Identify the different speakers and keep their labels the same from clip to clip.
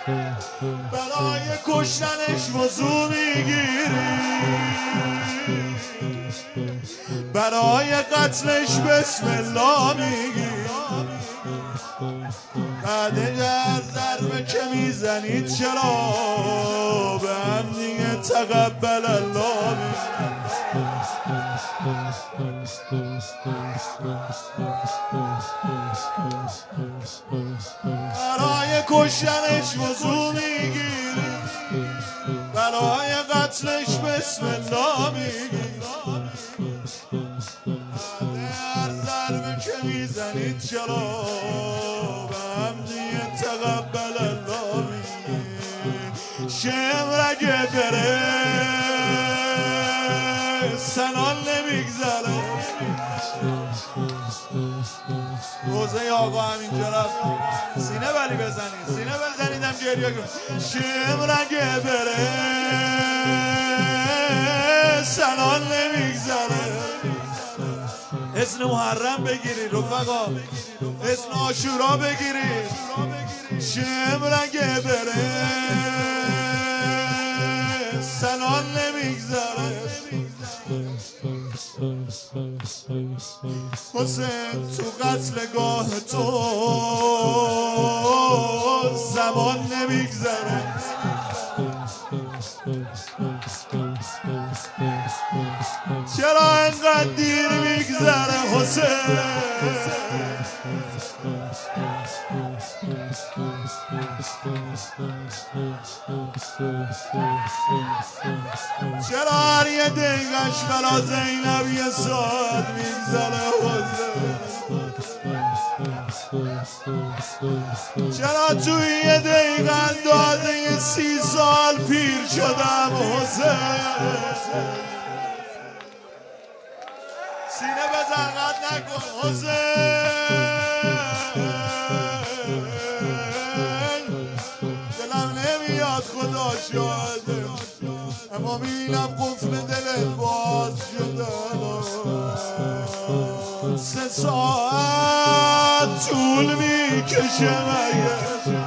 Speaker 1: برای کشتنش وضو میگیری، برای قتلش بسم الله میگی، بعد در ضربه که میزنید چرا به هم دیگه تقبل الله میگی. برای کشتنش وضو میگیری، برای قتلش بسم الله میگی، هر ضربه که میزنید چرا به هم دیگه تقبل الله میگی. شمر اگه بره سنان نمیگذره، روزه آقا همینجا رفت سینه بلی بزنید، سینه بزنیدم گریه کن. شمر اگه بره سنان نمیگذره، اسم محرم بگیرید رفقا، اسم عاشورا بگیرید. شمر اگه بره سنان نمیگذره، حسین تو قتلگاه تو زمان نمیگذره. چرا انقدر دیر میگذره حسین؟ چرا هر یه دقیقش برا زینب یه ساعت میگذره حسین؟ چرا توی یه دقیقه اندازه 30 سال پیر شدم حسین؟ سینه بزن قد نکن حسین، دلم نمیاد خدا شاهده، اما میبینم قفل دلت باز شده. 3 ساعت طول میکشه مگه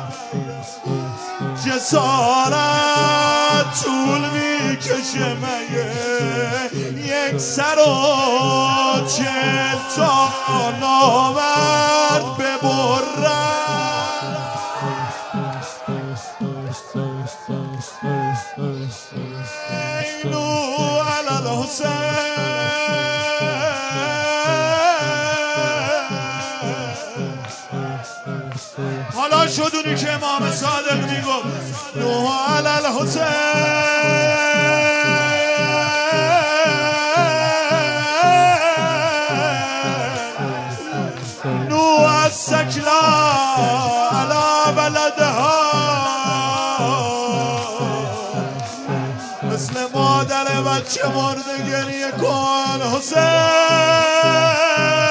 Speaker 1: جسارت، طول میکشه مگه 140 تا نامرد ببرن. اینو علال حسین، حالا شد اونی که امام صادق میگفت نو علال حسین، نو از سکلا علا بلدها، مثل مادر بچه مرده گریه کن حسین.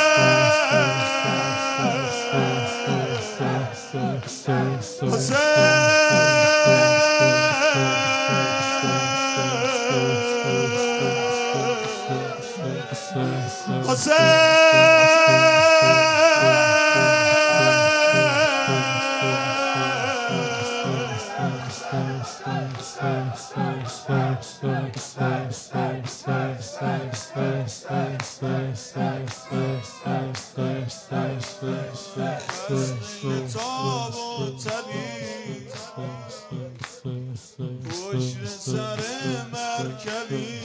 Speaker 1: پشت سر مرکبی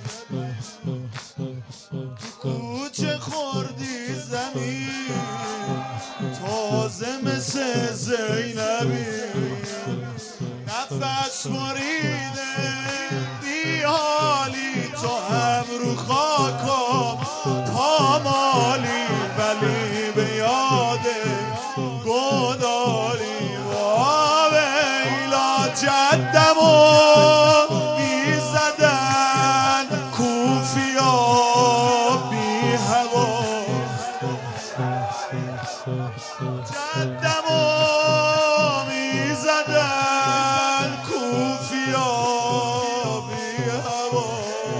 Speaker 1: کوچه خوردی زمین، تازه مثل زینبی نفس مریده بی حالی، تو هم رو خاکم پامالی، ولی به یاد گدالی و ویلا جدمو میزدن کوفیا بی هوا، جدمو میزدن کوفیا بی هوا،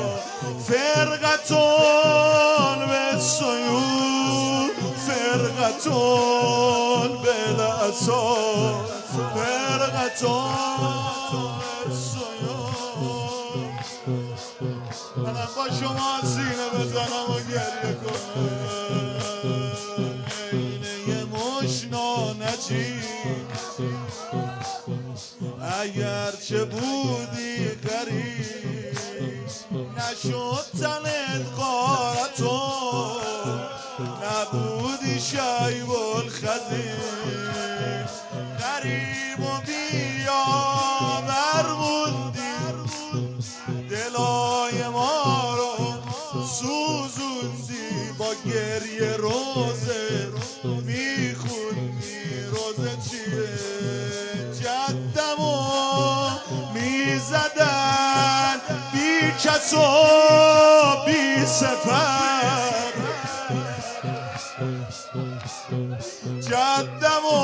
Speaker 1: فرقتون به سیون فرقتون بلعصا، فرقتون منم با شما سینه بزنم و گریه کنم اینه مشنانجی اگرچه بودی غریب نشد تنت غارتو نبودی شیب الخزین غریب و بیاور موندی دلای ما رو سوزوندی با گریه روزه میخوندی روزه چیه جدمو میزدن بی کس و بی سپر جدمو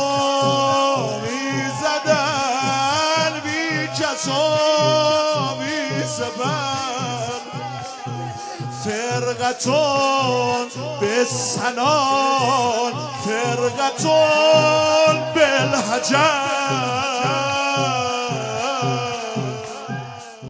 Speaker 1: میزدن بی کس و بی سپر فرقتون به سنان فرقتون بالحجر